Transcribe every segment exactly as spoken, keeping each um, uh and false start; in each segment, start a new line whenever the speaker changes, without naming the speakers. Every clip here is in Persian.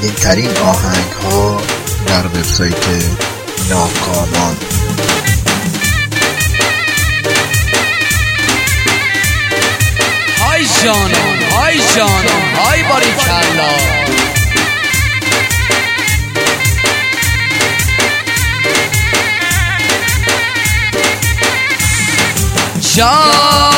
رنگین ترین آهنگ ها در وبسایت ناکامان.
های جانان های جانان های باریکلا جان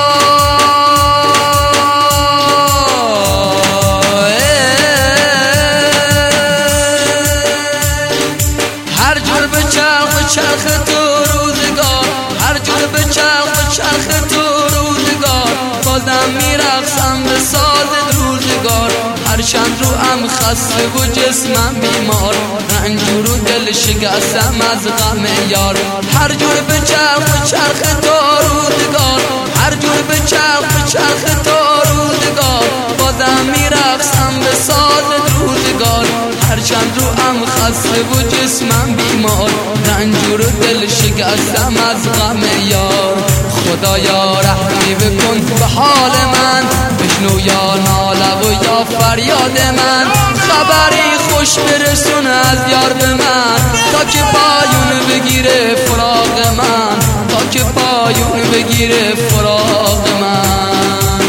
هر جور به چرخ چرخ تو روزگار، هر جور به چرخ چرخ تو روزگار، بازم میرقصم به ساز روزگار. هر چند رو ام خسته و جسمم بیمار، رنجور و دل شکستم از غم یار. هر جور به چرخ چرخ تو روزگار، هر جور به چرخ چرخ تو روزگار، بازم میرقصم به ساز روزگار. هر چند رو ام خسته و جسمم بیمار، رنجور و دل شکستم از غم یار. خدایا رحمی بکن به حال من، بشنو یا ناله و یا فریاد من. خبری خوش برسون از یار به من، تا که پایون بگیره فراق من، تا که پایون بگیره فراق من.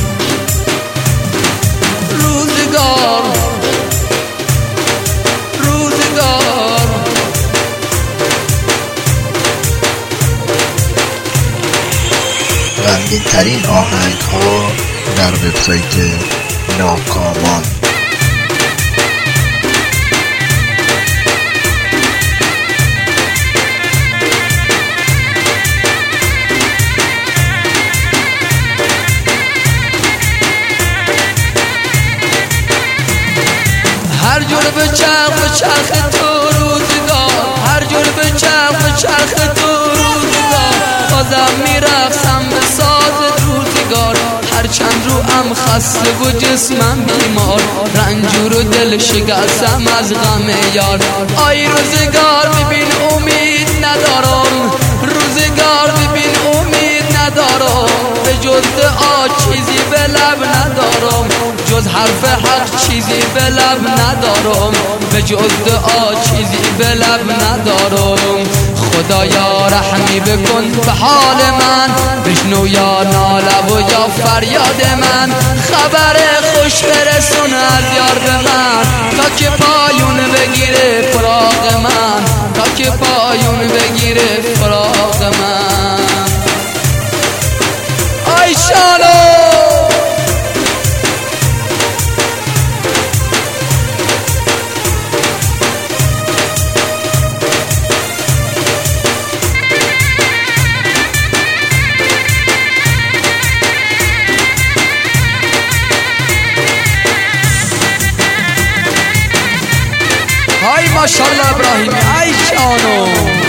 روزگار روزگار
رنگین ترین آهنگ ها در وبسایت ناکامان.
هر جور به چرخ چرخ تو روزگار، هر جور به چرخ چرخ تو روزگار، بازم میرقصم به ساز روزگار. هر چند رو ام خسته و جسمم بیمار، رنجور و دل شکستم از غم یار. آی روزگار ببین امید ندارم، روزگار ببین امید ندارم، به جز دعا چیزی به لب ندارم، جز حرف حق چیزی به لب ندارم، به جز دعا چیزی به لب ندارم. خدایا رحمی بکن به حال من، بشنو یا ناله و یا فریاد من. خبر خوش برسون از یار به من، تا که پایون بگیره فراق من، تا که پایون بگیره فراق من. آی شانو های ماشاءالله ابراهیمی، ای جانو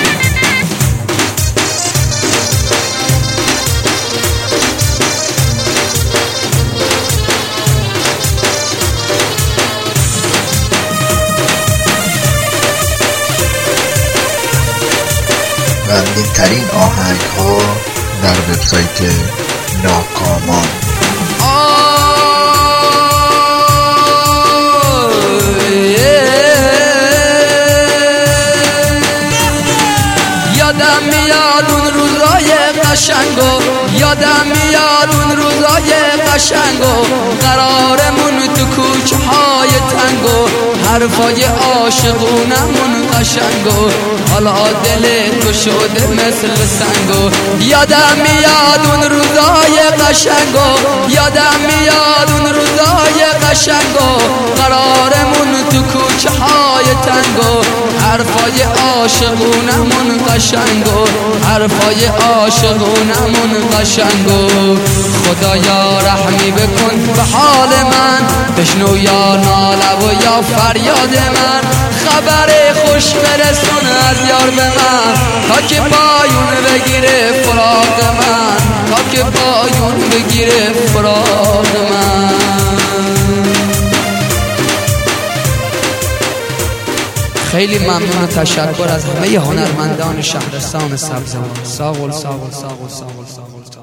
رنگین ترین آهنگ ها در وبسایت ناکامان.
یادم میاد اون روزای قشنگو، یادم میاد اون روزای قشنگو، قرارمون تو کوچه های تنگو، حرفای عاشقونمون قشنگو، حالا دل تو شده مثل سنگو. یادم میاد اون روزای قشنگو، یادم میاد اون روزای قشنگو، قرارمون تو کوچه های تنگو، حرفای عاشقونمون قشنگو، حرفای عاشقونمون قشنگو. خدایا رحمی بکن به حال من، بشنو یا ناله و یا فریاد من. خبر خوش برسون از یار به من، تا که پایون بگیره فراق من، تا که پایون بگیره فراق من. خیلی ممنون و تشکر از همه هنرمندان شهرستان سبزوار. ساقل ساقل ساقل ساقل ساقل.